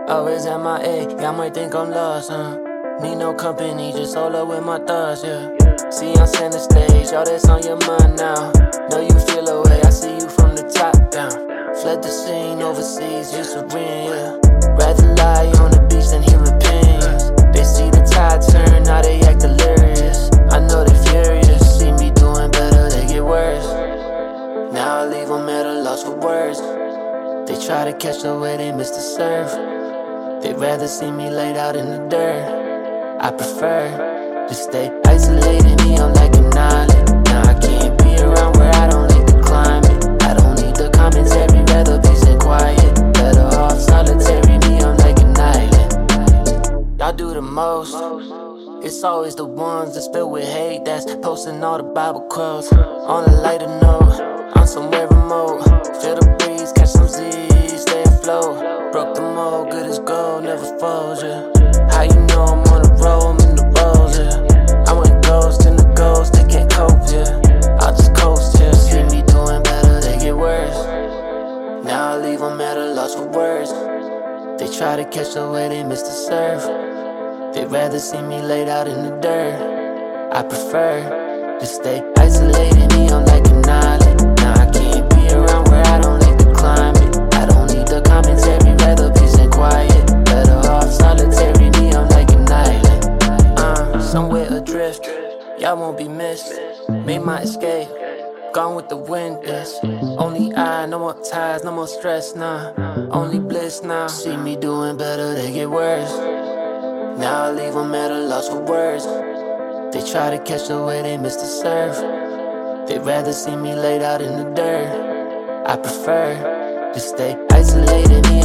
Always MIA, y'all might think I'm lost, Need no company, just solo with my thoughts, yeah. See, I'm center stage, all that's on your mind now. Know you feel away, I see you from the top down. Fled the scene overseas, you serene, yeah. Rather lie on the beach than hear opinions. They see the tide turn, now they act delirious. I know they furious, see me doing better, they get worse. Now I leave them at a loss for words. They try to catch the way they miss the serve. They'd rather see me laid out in the dirt. I prefer to stay isolated, me, I'm like an island. Now I can't be around where I don't like the climate. I don't need the commentary, rather peace and quiet. Better off solitary, me, I'm like an island. Y'all do the most. It's always the ones that's filled with hate that's posting all the Bible quotes. On a lighter note, I'm somewhere remote. Feel the breeze, catch some Z's, stay afloat. Broke the mold, good as gold, never folds, yeah. How you know I'm on the road, I'm in the roads, yeah. I went ghost in the ghost, they can't cope, yeah. I'll just coast, yeah. See me doing better, they get worse. Now I leave them at a loss for words. They try to catch the way they miss the serve. They'd rather see me laid out in the dirt. I prefer to stay isolated, me, I'm like an island. Now I can't be around where I don't like the climate. I don't need the commentary, rather peace and quiet. Better off solitary, me, I'm like an island. Somewhere adrift, y'all won't be missed. Made my escape, gone with the wind is. Only I, no more ties, no more stress, nah. Only bliss now. See me doing better, they get worse. Now I leave them at a loss for words. They try to catch the way they miss the serve. They'd rather see me laid out in the dirt. I prefer to stay isolated, me,